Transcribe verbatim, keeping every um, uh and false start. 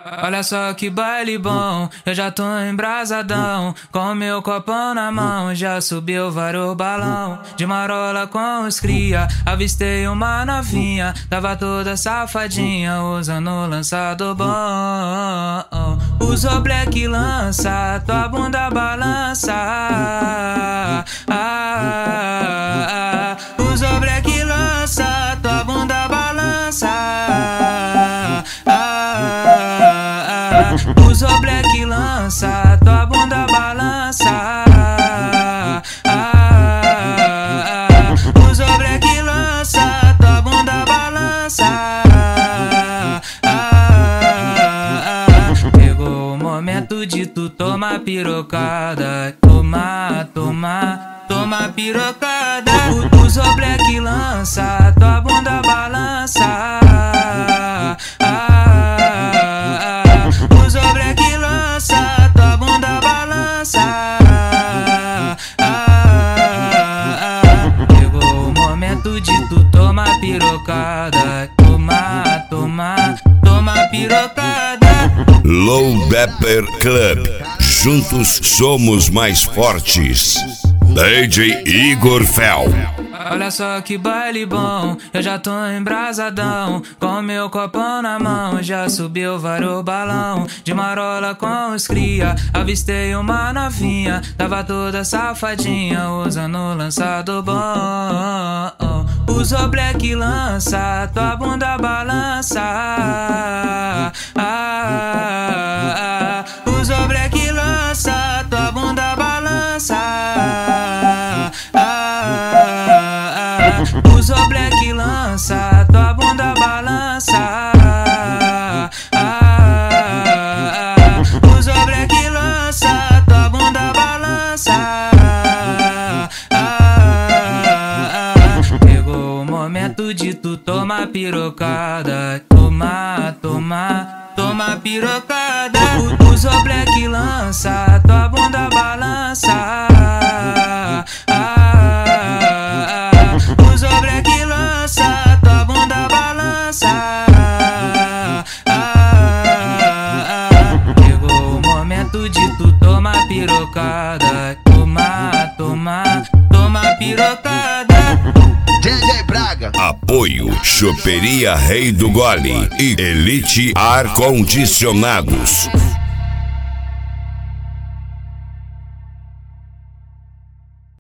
Olha só que baile bom, eu já tô embrasadão, com meu copão na mão, já subiu vários balão. De marola com os cria, avistei uma novinha, tava toda safadinha, usando o lançador bom. Usou black lança, tua bunda balança. Ah, ah, ah. Usou black lança, tua bunda balança. Usou black lança, tua bunda balança. Ah, ah, usou black lança, tua bunda balança. Ah, ah, chegou o momento de tu tomar pirocada. Toma, toma, toma pirocada. Usou black lança, tua bunda balança. De tu toma pirocada, toma, toma, toma pirocada. Low Dapper Club, juntos somos mais fortes. D J Igor Fel. Olha só que baile bom, eu já tô embrasadão, com meu copão na mão, já subiu vários balão. De marola com os cria, avistei uma novinha, tava toda safadinha, usando o lançador bom. Usou black lança, tua bunda balança. Ah, ah, ah. Usou black lança, tua bunda balança. Ah, ah, usou black lança, tua bunda balança. Ah, ah, usou black lança, tua bunda balança. Ah, chegou o momento de tu tomar pirocada. Toma, toma, toma pirocada. Usou black lança, tua bunda balança. De tu toma pirocada, toma, toma, toma pirocada. D J Braga. Apoio Choperia Rei do Gole e Elite Ar Condicionados.